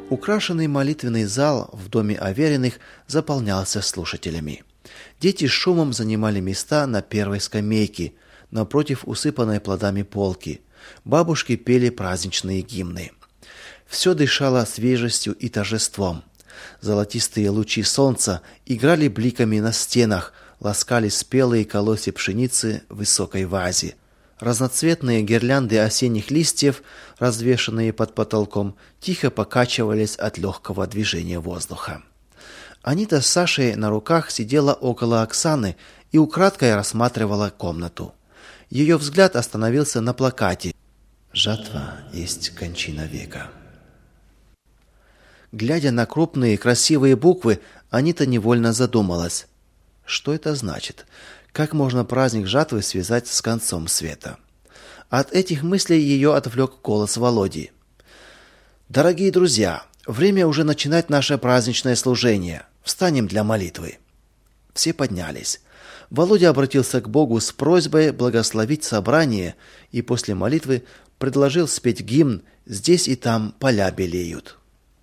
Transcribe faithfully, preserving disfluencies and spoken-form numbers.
Украшенный молитвенный зал в доме Авериных заполнялся слушателями. Дети с шумом занимали места на первой скамейке, напротив усыпанной плодами полки. Бабушки пели праздничные гимны. Все дышало свежестью и торжеством. Золотистые лучи солнца играли бликами на стенах, ласкали спелые колосья пшеницы в высокой вазе. Разноцветные гирлянды осенних листьев, развешанные под потолком, тихо покачивались от легкого движения воздуха. Анита с Сашей на руках сидела около Оксаны и украдкой рассматривала комнату. Ее взгляд остановился на плакате «Жатва есть кончина века». Глядя на крупные красивые буквы, Анита невольно задумалась. Что это значит? Как можно праздник жатвы связать с концом света? От этих мыслей ее отвлек голос Володи. «Дорогие друзья, время уже начинать наше праздничное служение. Встанем для молитвы». Все поднялись. Володя обратился к Богу с просьбой благословить собрание и после молитвы предложил спеть гимн «Здесь и там поля белеют».